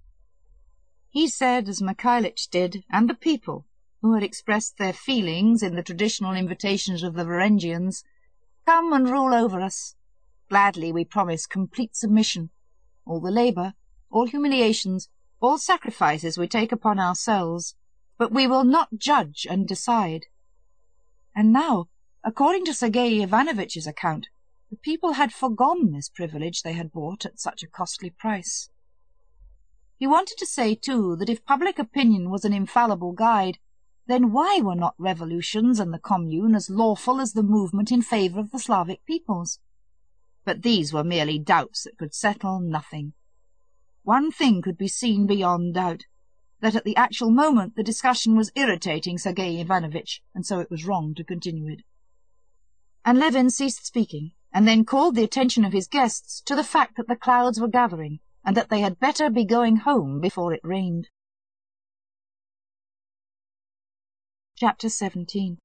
He said, as Mikhailitch did, and the people, who had expressed their feelings in the traditional invitations of the Varangians, "Come and rule over us. Gladly we promise complete submission. All the labour, all humiliations, all sacrifices we take upon ourselves, but we will not judge and decide." And now, according to Sergei Ivanovitch's account, the people had forgone this privilege they had bought at such a costly price. He wanted to say, too, that if public opinion was an infallible guide, then why were not revolutions and the Commune as lawful as the movement in favour of the Slavic peoples? But these were merely doubts that could settle nothing. One thing could be seen beyond doubt, that at the actual moment the discussion was irritating Sergei Ivanovitch, and so it was wrong to continue it. And Levin ceased speaking, and then called the attention of his guests to the fact that the clouds were gathering, and that they had better be going home before it rained. Chapter seventeen.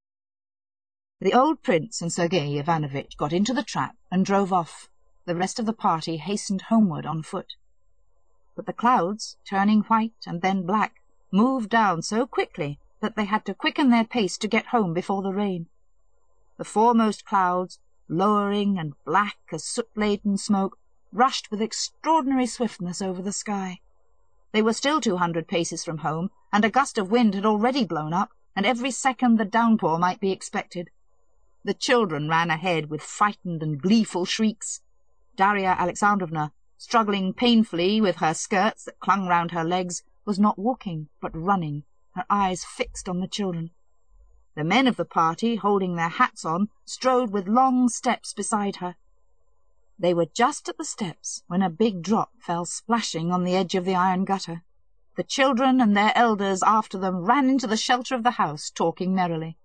The old prince and Sergei Ivanovitch got into the trap and drove off. The rest of the party hastened homeward on foot. But the clouds, turning white and then black, moved down so quickly that they had to quicken their pace to get home before the rain. The foremost clouds, lowering and black as soot-laden smoke, rushed with extraordinary swiftness over the sky. They were still two hundred paces from home, and a gust of wind had already blown up, and every second the downpour might be expected. The children ran ahead with frightened and gleeful shrieks. Darya Alexandrovna, struggling painfully with her skirts that clung round her legs, was not walking, but running, her eyes fixed on the children. The men of the party, holding their hats on, strode with long steps beside her. They were just at the steps when a big drop fell splashing on the edge of the iron gutter. The children and their elders after them ran into the shelter of the house, talking merrily.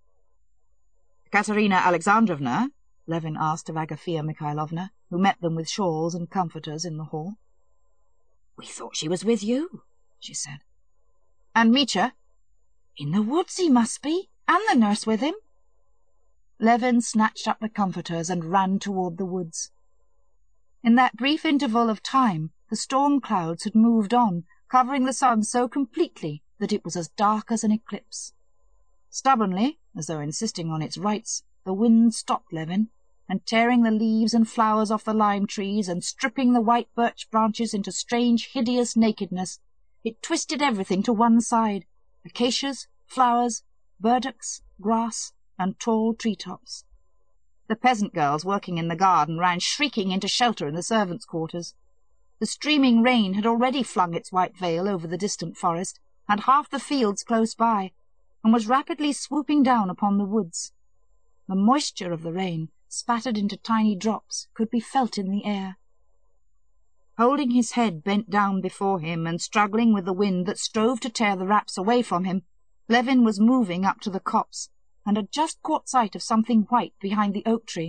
"Katerina Alexandrovna?" Levin asked of Agafea Mikhailovna, who met them with shawls and comforters in the hall. "We thought she was with you," she said. "And Mitya?" "In the woods he must be, and the nurse with him." Levin snatched up the comforters and ran toward the woods. In that brief interval of time the storm clouds had moved on, covering the sun so completely that it was as dark as an eclipse. Stubbornly, as though insisting on its rights, the wind stopped Levin, and tearing the leaves and flowers off the lime trees and stripping the white birch branches into strange, hideous nakedness, it twisted everything to one side, acacias, flowers, burdocks, grass, and tall tree-tops. The peasant girls working in the garden ran shrieking into shelter in the servants' quarters. The streaming rain had already flung its white veil over the distant forest and half the fields close by, and was rapidly swooping down upon the woods. The moisture of the rain, spattered into tiny drops, could be felt in the air. Holding his head bent down before him and struggling with the wind that strove to tear the wraps away from him, Levin was moving up to the copse, and had just caught sight of something white behind the oak tree,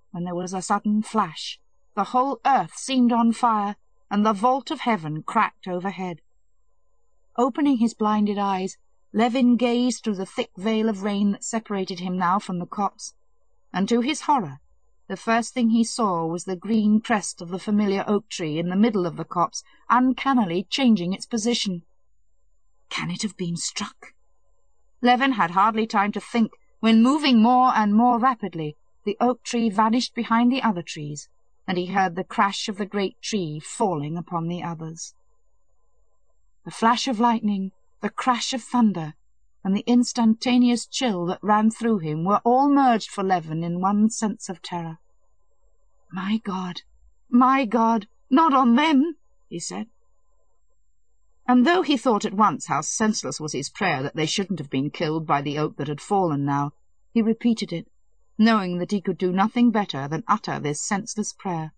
when there was a sudden flash. The whole earth seemed on fire, and the vault of heaven cracked overhead. Opening his blinded eyes, Levin gazed through the thick veil of rain that separated him now from the copse, and to his horror, the first thing he saw was the green crest of the familiar oak tree in the middle of the copse, uncannily changing its position. Can it have been struck? Levin had hardly time to think, when, moving more and more rapidly, the oak tree vanished behind the other trees, and he heard the crash of the great tree falling upon the others. The flash of lightning, the crash of thunder, and the instantaneous chill that ran through him were all merged for Levin in one sense of terror. "My God, my God, not on them!" he said. And though he thought at once how senseless was his prayer that they shouldn't have been killed by the oak that had fallen now, he repeated it, knowing that he could do nothing better than utter this senseless prayer.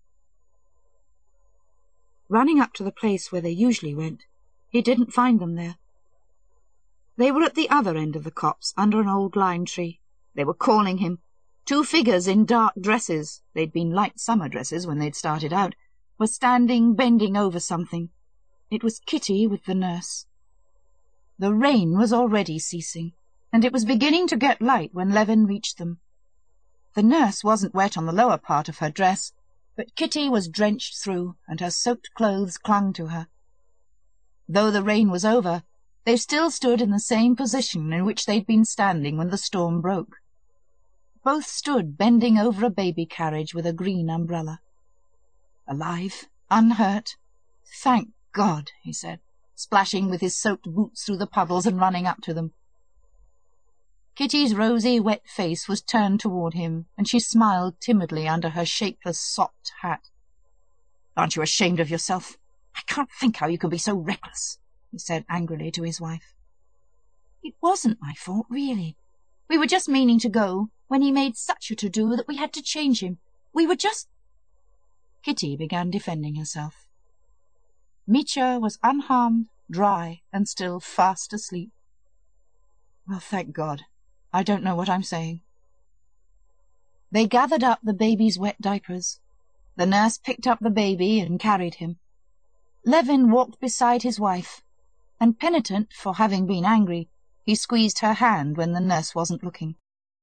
Running up to the place where they usually went, he didn't find them there. They were at the other end of the copse, under an old lime tree. They were calling him. Two figures in dark dresses, they'd been light summer dresses when they'd started out, were standing bending over something. It was Kitty with the nurse. The rain was already ceasing, and it was beginning to get light when Levin reached them. The nurse wasn't wet on the lower part of her dress, but Kitty was drenched through, and her soaked clothes clung to her. Though the rain was over, they still stood in the same position in which they'd been standing when the storm broke. Both stood bending over a baby carriage with a green umbrella. Alive, unhurt. "Thank God," he said, splashing with his soaked boots through the puddles and running up to them. Kitty's rosy, wet face was turned toward him, and she smiled timidly under her shapeless, sopped hat. "Aren't you ashamed of yourself? I can't think how you can be so reckless," he said angrily to his wife. "It wasn't my fault, really. We were just meaning to go, when he made such a to-do that we had to change him. We were just—" Kitty began defending herself. Mitya was unharmed, dry, and still fast asleep. "Well, thank God. I don't know what I'm saying." They gathered up the baby's wet diapers. The nurse picked up the baby and carried him. Levin walked beside his wife, and penitent for having been angry, he squeezed her hand when the nurse wasn't looking.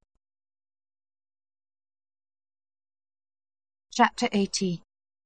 Chapter eighty.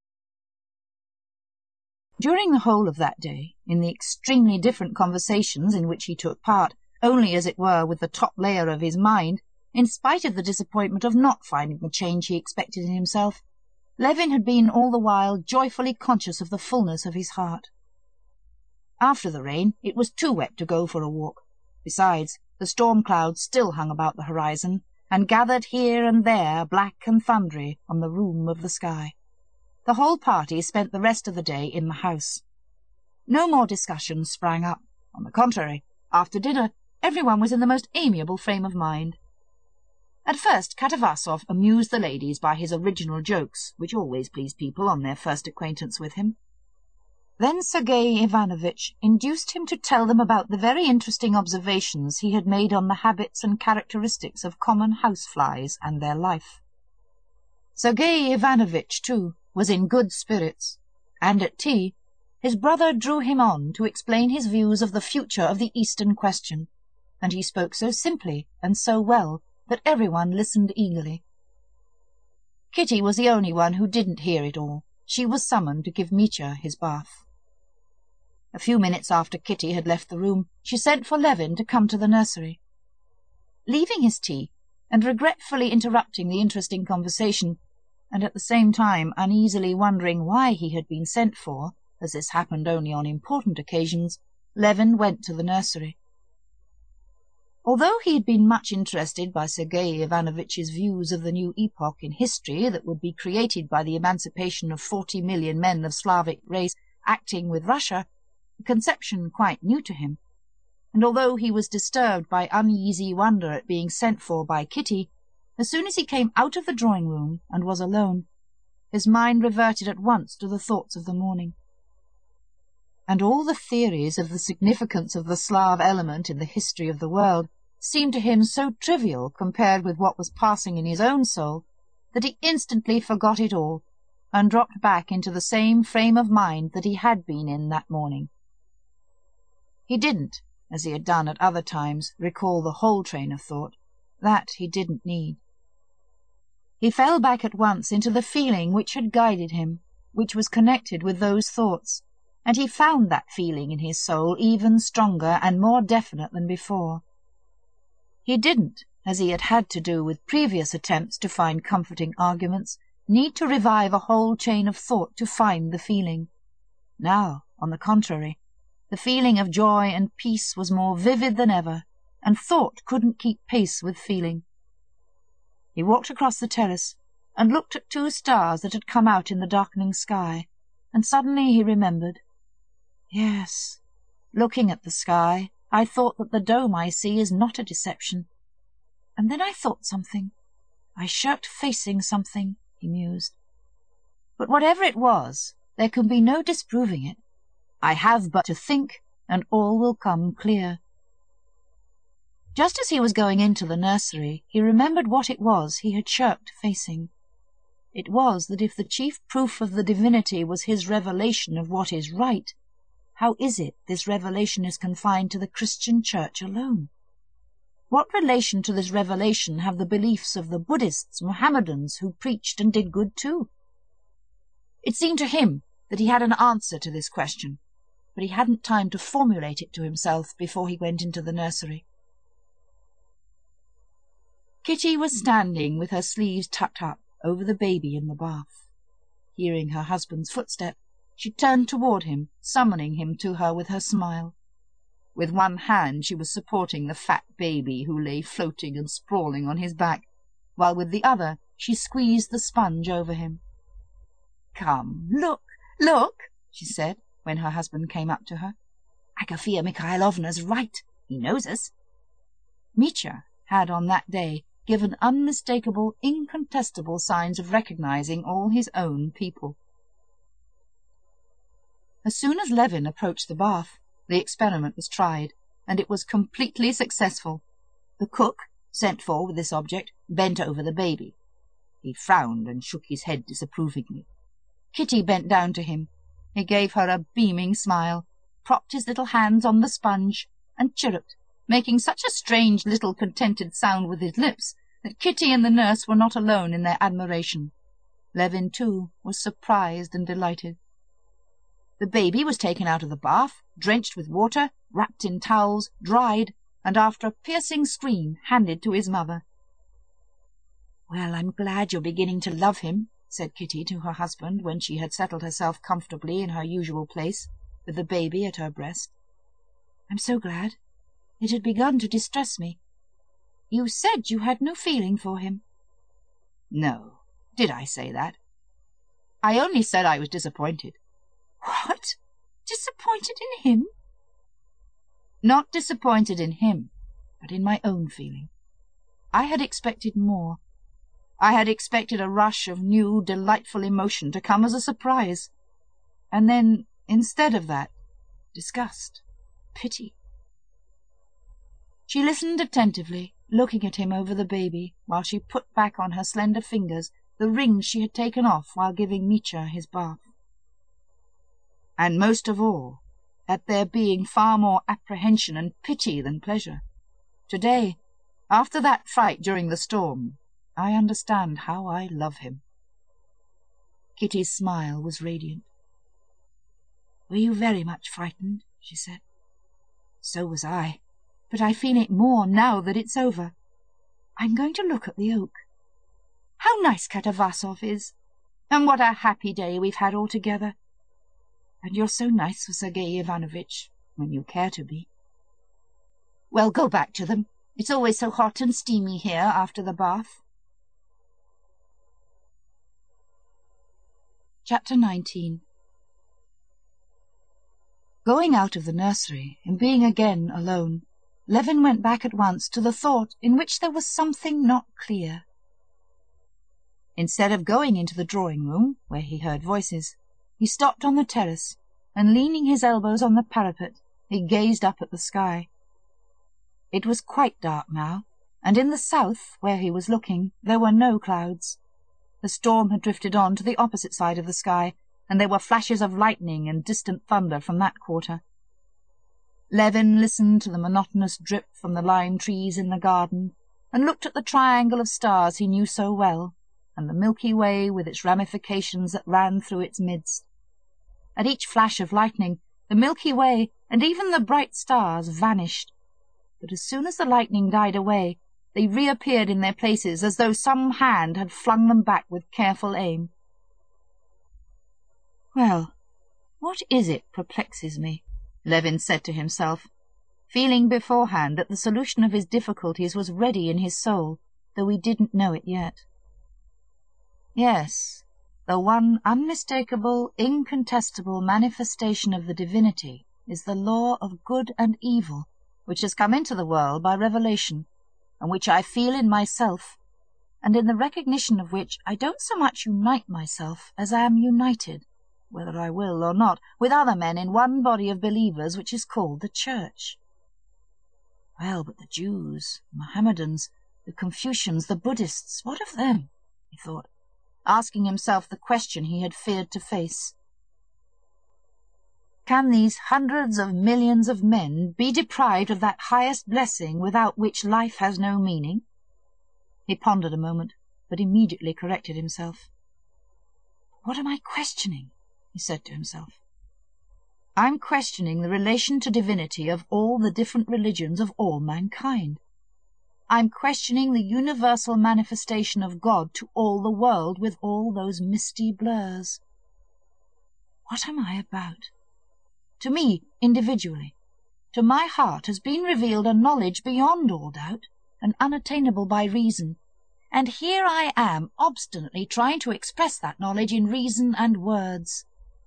During the whole of that day, in the extremely different conversations in which he took part, only as it were with the top layer of his mind, in spite of the disappointment of not finding the change he expected in himself, Levin had been all the while joyfully conscious of the fullness of his heart. After the rain, it was too wet to go for a walk. Besides, the storm clouds still hung about the horizon, and gathered here and there, black and thundery, on the room of the sky. The whole party spent the rest of the day in the house. No more discussions sprang up. On the contrary, after dinner, everyone was in the most amiable frame of mind. At first Katavasov amused the ladies by his original jokes, which always pleased people on their first acquaintance with him. Then Sergei Ivanovitch induced him to tell them about the very interesting observations he had made on the habits and characteristics of common house-flies and their life. Sergei Ivanovitch, too, was in good spirits, and at tea his brother drew him on to explain his views of the future of the Eastern question, and he spoke so simply and so well that everyone listened eagerly. Kitty was the only one who didn't hear it all. She was summoned to give Mitya his bath. A few minutes after Kitty had left the room, she sent for Levin to come to the nursery. Leaving his tea, and regretfully interrupting the interesting conversation, and at the same time uneasily wondering why he had been sent for, as this happened only on important occasions, Levin went to the nursery. Although he had been much interested by Sergei Ivanovitch's views of the new epoch in history that would be created by the emancipation of forty million men of Slavic race acting with Russia, a conception quite new to him, and although he was disturbed by uneasy wonder at being sent for by Kitty, as soon as he came out of the drawing-room and was alone, his mind reverted at once to the thoughts of the morning. And all the theories of the significance of the Slav element in the history of the world seemed to him so trivial compared with what was passing in his own soul, that he instantly forgot it all, and dropped back into the same frame of mind that he had been in that morning. He didn't, as he had done at other times, recall the whole train of thought. That he didn't need. He fell back at once into the feeling which had guided him, which was connected with those thoughts, and he found that feeling in his soul even stronger and more definite than before. He didn't, as he had had to do with previous attempts to find comforting arguments, need to revive a whole chain of thought to find the feeling. Now, on the contrary, the feeling of joy and peace was more vivid than ever, and thought couldn't keep pace with feeling. He walked across the terrace and looked at two stars that had come out in the darkening sky, and suddenly he remembered. Yes, looking at the sky, I thought that the dome I see is not a deception. And then I thought something. I shirked facing something, he mused. But whatever it was, there can be no disproving it. I have but to think, and all will come clear. Just as he was going into the nursery, he remembered what it was he had shirked facing. It was that if the chief proof of the divinity was his revelation of what is right, how is it this revelation is confined to the Christian Church alone? What relation to this revelation have the beliefs of the Buddhists, Mohammedans, who preached and did good too? It seemed to him that he had an answer to this question, but he hadn't time to formulate it to himself before he went into the nursery. Kitty was standing with her sleeves tucked up over the baby in the bath. Hearing her husband's footstep, she turned toward him, summoning him to her with her smile. With one hand she was supporting the fat baby who lay floating and sprawling on his back, while with the other she squeezed the sponge over him. "Come, look, look," she said, when her husband came up to her. "Agafea Mikhailovna's right. He knows us." Mitya had on that day given unmistakable, incontestable signs of recognizing all his own people. As soon as Levin approached the bath, the experiment was tried, and it was completely successful. The cook, sent for with this object, bent over the baby. He frowned and shook his head disapprovingly. Kitty bent down to him. He gave her a beaming smile, propped his little hands on the sponge, and chirruped, making such a strange little contented sound with his lips that Kitty and the nurse were not alone in their admiration. Levin, too, was surprised and delighted. The baby was taken out of the bath, drenched with water, wrapped in towels, dried, and after a piercing scream handed to his mother. "Well, I'm glad you're beginning to love him," said Kitty to her husband when she had settled herself comfortably in her usual place, with the baby at her breast. "I'm so glad. It had begun to distress me. You said you had no feeling for him." "No. Did I say that? I only said I was disappointed." "What? Disappointed in him?" "Not disappointed in him, but in my own feeling. I had expected more. I had expected a rush of new, delightful emotion to come as a surprise. And then, instead of that, disgust, pity." She listened attentively, looking at him over the baby, while she put back on her slender fingers the rings she had taken off while giving Mitya his bath. And most of all, at there being far more apprehension and pity than pleasure. Today, after that fright during the storm, I understand how I love him. Kitty's smile was radiant. "Were you very much frightened?" she said. "So was I, but I feel it more now that it's over. I'm going to look at the oak. How nice Katavasov is! And what a happy day we've had all together. And you're so nice for Sergei Ivanovitch, when you care to be. Well, go back to them. It's always so hot and steamy here after the bath." Chapter nineteen. Going out of the nursery and being again alone, Levin went back at once to the thought in which there was something not clear. Instead of going into the drawing-room, where he heard voices, he stopped on the terrace, and leaning his elbows on the parapet, he gazed up at the sky. It was quite dark now, and in the south, where he was looking, there were no clouds. The storm had drifted on to the opposite side of the sky, and there were flashes of lightning and distant thunder from that quarter. Levin listened to the monotonous drip from the lime trees in the garden, and looked at the triangle of stars he knew so well, and the Milky Way with its ramifications that ran through its midst. At each flash of lightning, the Milky Way and even the bright stars vanished, but as soon as the lightning died away, they reappeared in their places as though some hand had flung them back with careful aim. "Well, what is it perplexes me?" Levin said to himself, feeling beforehand that the solution of his difficulties was ready in his soul, though he didn't know it yet. Yes, the one unmistakable, incontestable manifestation of the divinity is the law of good and evil, which has come into the world by revelation, and which I feel in myself, and in the recognition of which I don't so much unite myself as I am united, whether I will or not, with other men in one body of believers which is called the Church. Well, but the Jews, the Mohammedans, the Confucians, the Buddhists, what of them? He thought, asking himself the question he had feared to face. Can these hundreds of millions of men be deprived of that highest blessing without which life has no meaning? He pondered a moment, but immediately corrected himself. What am I questioning? He said to himself. I'm questioning the relation to divinity of all the different religions of all mankind. I'm questioning the universal manifestation of God to all the world with all those misty blurs. What am I about? To me, individually, to my heart has been revealed a knowledge beyond all doubt, and unattainable by reason, and here I am obstinately trying to express that knowledge in reason and words.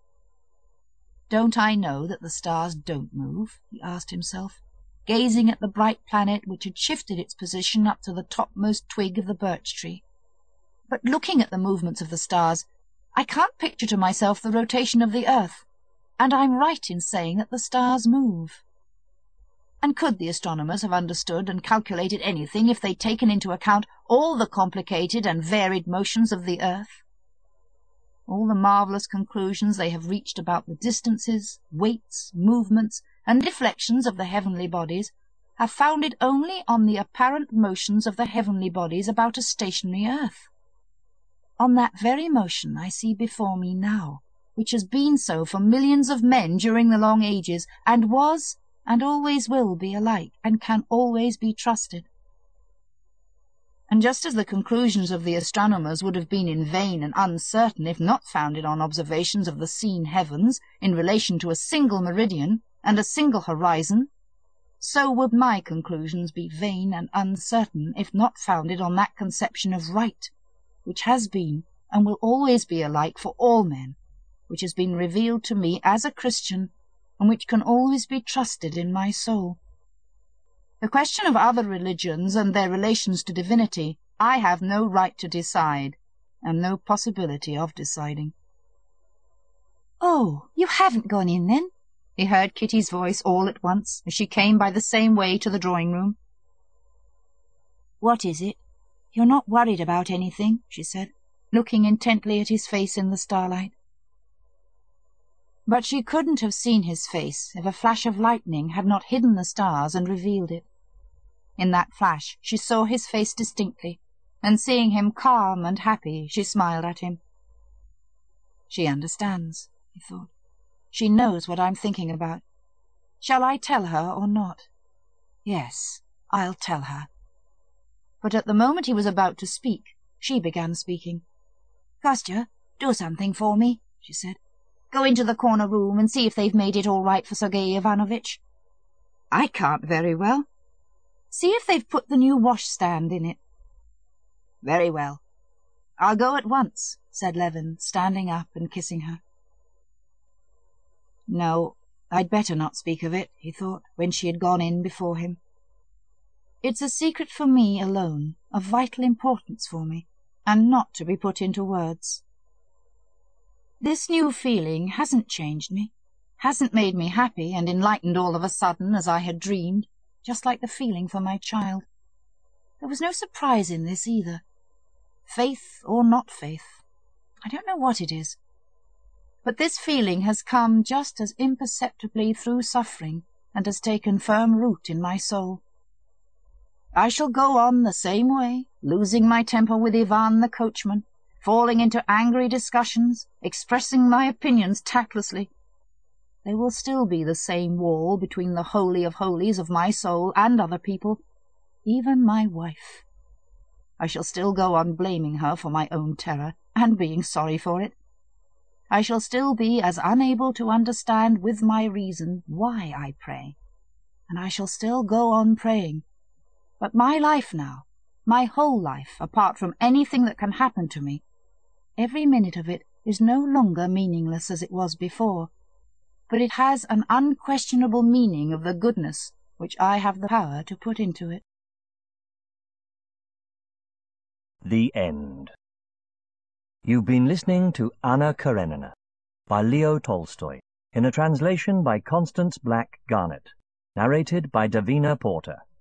Don't I know that the stars don't move? He asked himself, gazing at the bright planet which had shifted its position up to the topmost twig of the birch tree. But looking at the movements of the stars, I can't picture to myself the rotation of the earth, and I'm right in saying that the stars move. And could the astronomers have understood and calculated anything if they'd taken into account all the complicated and varied motions of the earth? All the marvellous conclusions they have reached about the distances, weights, movements, and deflections of the heavenly bodies are founded only on the apparent motions of the heavenly bodies about a stationary earth. On that very motion I see before me now, which has been so for millions of men during the long ages, and was and always will be alike, and can always be trusted. And just as the conclusions of the astronomers would have been in vain and uncertain if not founded on observations of the seen heavens in relation to a single meridian and a single horizon, so would my conclusions be vain and uncertain if not founded on that conception of right, which has been and will always be alike for all men, which has been revealed to me as a Christian, and which can always be trusted in my soul. The question of other religions and their relations to divinity I have no right to decide, and no possibility of deciding. "Oh, you haven't gone in, then?" he heard Kitty's voice all at once, as she came by the same way to the drawing-room. "What is it? You're not worried about anything?" she said, looking intently at his face in the starlight. But she couldn't have seen his face if a flash of lightning had not hidden the stars and revealed it. In that flash she saw his face distinctly, and seeing him calm and happy, she smiled at him. She understands, he thought. She knows what I'm thinking about. Shall I tell her or not? Yes, I'll tell her. But at the moment he was about to speak, she began speaking. "Kostya, do something for me," she said. "Go into the corner room and see if they've made it all right for Sergei Ivanovitch." "I can't very well." "See if they've put the new washstand in it." "Very well. I'll go at once," said Levin, standing up and kissing her. No, I'd better not speak of it, he thought, when she had gone in before him. It's a secret for me alone, of vital importance for me, and not to be put into words. This new feeling hasn't changed me, hasn't made me happy and enlightened all of a sudden as I had dreamed, just like the feeling for my child. There was no surprise in this either. faith or not faith. I don't know what it is. But this feeling has come just as imperceptibly through suffering and has taken firm root in my soul. I shall go on the same way, losing my temper with Ivan the coachman, falling into angry discussions, expressing my opinions tactlessly. There will still be the same wall between the holy of holies of my soul and other people, even my wife. I shall still go on blaming her for my own terror, and being sorry for it. I shall still be as unable to understand with my reason why I pray, and I shall still go on praying. But my life now, my whole life, apart from anything that can happen to me, every minute of it is no longer meaningless as it was before, but it has an unquestionable meaning of the goodness which I have the power to put into it.
The End. You've been listening to Anna Karenina by Leo Tolstoy, in a translation by Constance Black Garnett, narrated by Davina Porter.